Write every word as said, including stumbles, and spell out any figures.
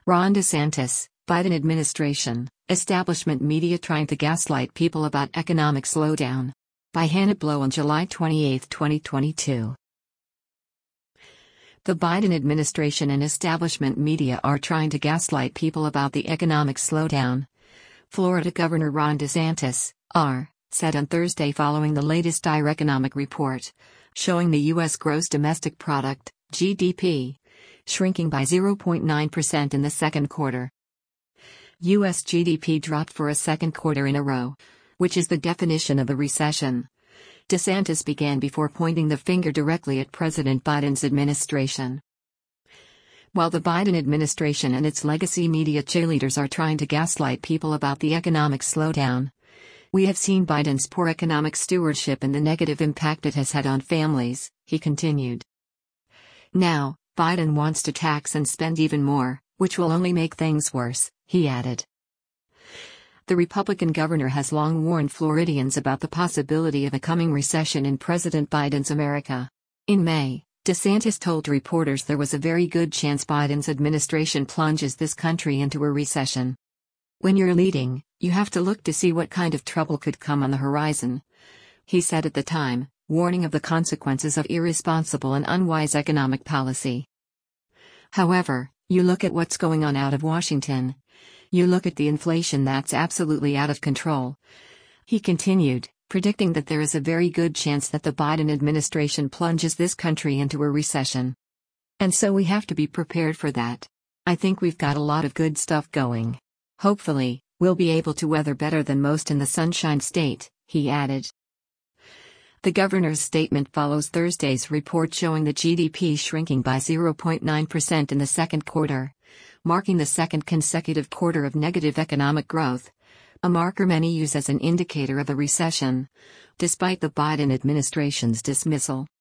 Ron DeSantis, Biden administration, establishment media trying to gaslight people about economic slowdown. By Hannah Blow on July twenty-eighth, twenty twenty-two. The Biden administration and establishment media are trying to gaslight people about the economic slowdown. Florida Governor Ron DeSantis, R, said on Thursday following the latest Direconomic report, showing the U S gross domestic product, G D P, shrinking by zero point nine percent in the second quarter. U S G D P dropped for a second quarter in a row, which is the definition of a recession. DeSantis began before pointing the finger directly at President Biden's administration. While the Biden administration and its legacy media cheerleaders are trying to gaslight people about the economic slowdown, we have seen Biden's poor economic stewardship and the negative impact it has had on families, he continued. Now, Biden wants to tax and spend even more, which will only make things worse, he added. The Republican governor has long warned Floridians about the possibility of a coming recession in President Biden's America. In May, DeSantis told reporters there was a very good chance Biden's administration plunges this country into a recession. When you're leading, you have to look to see what kind of trouble could come on the horizon, he said at the time, warning of the consequences of irresponsible and unwise economic policy. However, you look at what's going on out of Washington. You look at the inflation that's absolutely out of control. He continued, predicting that there is a very good chance that the Biden administration plunges this country into a recession. And so we have to be prepared for that. I think we've got a lot of good stuff going. Hopefully, we'll be able to weather better than most in the Sunshine State, he added. The governor's statement follows Thursday's report showing the G D P shrinking by zero point nine percent in the second quarter, marking the second consecutive quarter of negative economic growth, a marker many use as an indicator of a recession, despite the Biden administration's dismissal.